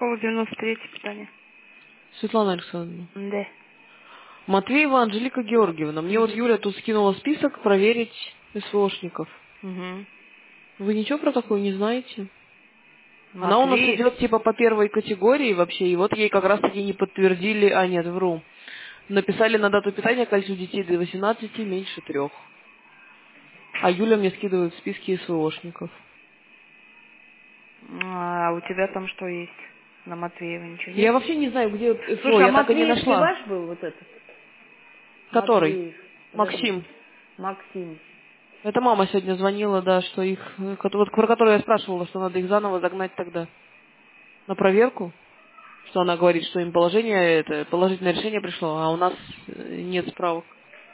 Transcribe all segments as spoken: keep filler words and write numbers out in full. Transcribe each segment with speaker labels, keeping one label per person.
Speaker 1: Школа девяносто третье питание.
Speaker 2: Светлана Александровна.
Speaker 1: Да.
Speaker 2: Матвеева Анжелика Георгиевна. Мне вот Юля тут скинула список проверить СВОшников.
Speaker 1: Угу.
Speaker 2: Вы ничего про такое не знаете? Она у нас
Speaker 1: Матвеев.
Speaker 2: идет типа по первой категории вообще, и вот ей как раз таки не подтвердили, а нет, вру. Написали на дату питания количество детей до восемнадцати меньше трех. А Юля мне скидывает списки СВОшников.
Speaker 1: А у тебя там что есть? На Матвеева ничего
Speaker 2: Я
Speaker 1: нет?
Speaker 2: вообще не знаю, где СВО,
Speaker 1: Слушай, а
Speaker 2: я так и не
Speaker 1: Матвеев
Speaker 2: нашла.
Speaker 1: ваш был вот этот?
Speaker 2: Который?
Speaker 1: Матвеев. Подожди.
Speaker 2: Максим.
Speaker 1: Максим.
Speaker 2: Это мама сегодня звонила, да, что их, э, ко- вот про которую я спрашивала, что надо их заново загнать тогда на проверку, что она говорит, что им положение, это положительное решение пришло, а у нас э, нет справок.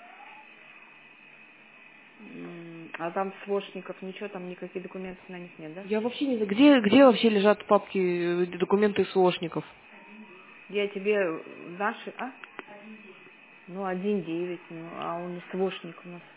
Speaker 1: М, А там свошников ничего, там никаких документов на них нет, да?
Speaker 2: Я вообще не знаю, где, где вообще лежат папки, э, документы СОшников?
Speaker 1: Я тебе наши, а? Ну, один девять, ну, а он свошник у нас.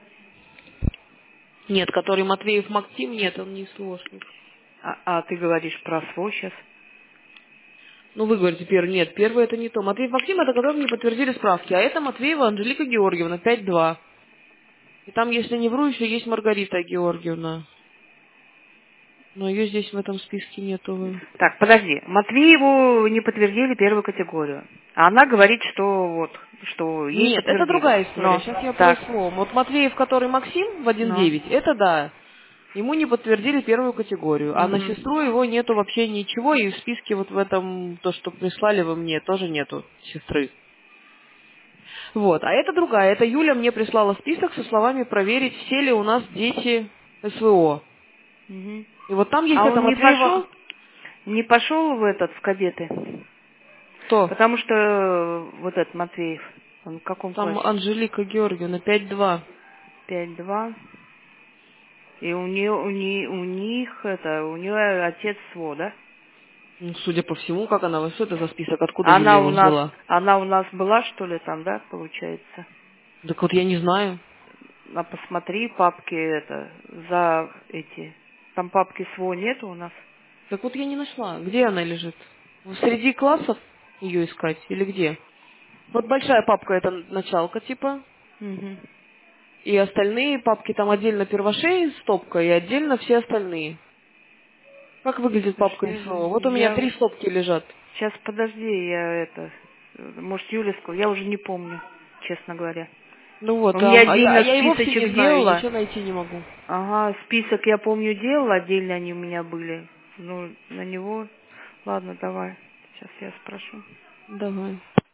Speaker 2: Нет, который Матвеев Максим, нет, он не СОшник.
Speaker 1: А, а ты говоришь про СВО сейчас?
Speaker 2: Ну, вы говорите, первый, нет, первый это не то. Матвеев Максим, это который не подтвердили справки, а это Матвеева Анжелика Георгиевна, пять два. И там, если не вру, еще есть Маргарита Георгиевна. Но ее здесь в этом списке нету.
Speaker 1: Так, подожди. Матвееву не подтвердили первую категорию. А она говорит, что вот, что ей
Speaker 2: Нет, это
Speaker 1: подтвердили.
Speaker 2: другая история.
Speaker 1: Но,
Speaker 2: Сейчас я про
Speaker 1: так,
Speaker 2: СВО. Вот Матвеев, который Максим в один
Speaker 1: ну,
Speaker 2: девять, это да. Ему не подтвердили первую категорию. А на
Speaker 1: угу.
Speaker 2: сестру его нету вообще ничего. И в списке вот в этом, то, что прислали вы мне, тоже нету сестры. Вот. А это другая. Это Юля мне прислала список со словами проверить, все ли у нас дети СВО.
Speaker 1: Угу.
Speaker 2: И вот там есть
Speaker 1: А
Speaker 2: это
Speaker 1: он не
Speaker 2: Матвеева...
Speaker 1: пошел? Не пошел в этот, в кадеты?
Speaker 2: Кто?
Speaker 1: Потому что э, вот этот Матвеев, он в каком
Speaker 2: Там
Speaker 1: классе?
Speaker 2: Анжелика Георгиевна, пять два.
Speaker 1: Пять два. И у нее, у, не, у них это, у нее отец СВО, да?
Speaker 2: Ну, судя по всему, как она... Что это за список? Откуда Юля
Speaker 1: Она у
Speaker 2: его
Speaker 1: нас,
Speaker 2: взяла?
Speaker 1: она у нас была, что ли, там, да, получается?
Speaker 2: Так вот я не знаю.
Speaker 1: А посмотри, папки это, за эти, там папки СВО нету у нас.
Speaker 2: Так вот я не нашла. Где она лежит? Среди классов ее искать или где? Вот большая папка это началка типа.
Speaker 1: Угу.
Speaker 2: И остальные папки там отдельно первошей стопка и отдельно все остальные. Как выглядит папка СВО? Вот у меня
Speaker 1: Я,
Speaker 2: три стопки лежат.
Speaker 1: сейчас подожди, я это, может Юля сказала, я уже не помню, честно говоря.
Speaker 2: Ну вот,
Speaker 1: У меня
Speaker 2: да. А я, а
Speaker 1: отдельно
Speaker 2: я и вовсе не
Speaker 1: списочек
Speaker 2: знаю, и
Speaker 1: делала.
Speaker 2: ничего найти не могу.
Speaker 1: Ага, список я помню делала, отдельно они у меня были. Ну, на него, ладно, давай, сейчас я спрошу.
Speaker 2: Давай.